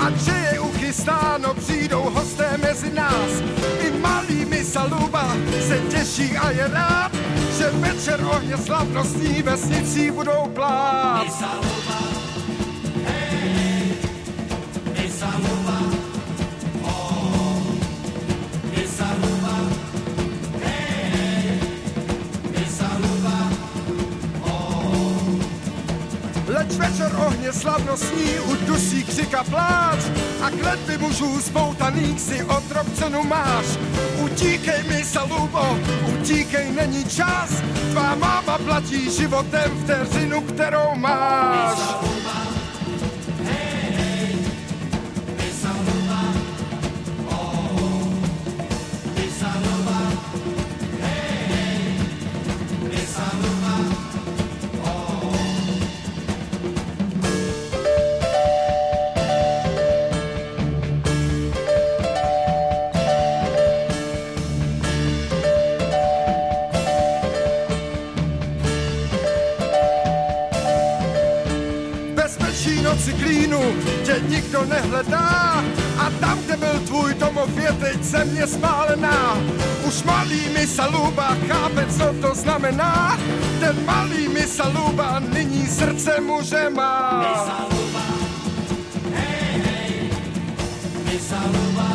Ať že je uchystáno, přijdou hosté mezi nás. I malý Misaluba se těší a je rád, že večer ohně slavnostní vesnicí budou plát. Misaluba, hej, Misaluba, oh, Misaluba, hej, Misaluba, oh. Leč večer ohně slavnostní udusí křik a pláč a kletby mužů spoutaných si otrok cenu máš. Utíkej, Misalubo, utíkej, není čas, tvá máma platí životem vteřinu, kterou máš. Misaluba, hej, Misaluba, oh, Misaluba, hej, Misaluba, oh. Noci klínu tě nikdo nehledá a tam, kde byl tvůj domov, je teď země spálená. Už malý Misaluba chápe, co to znamená. Ten malý Misaluba nyní srdce muže má. Misaluba, hej, hej, Misaluba,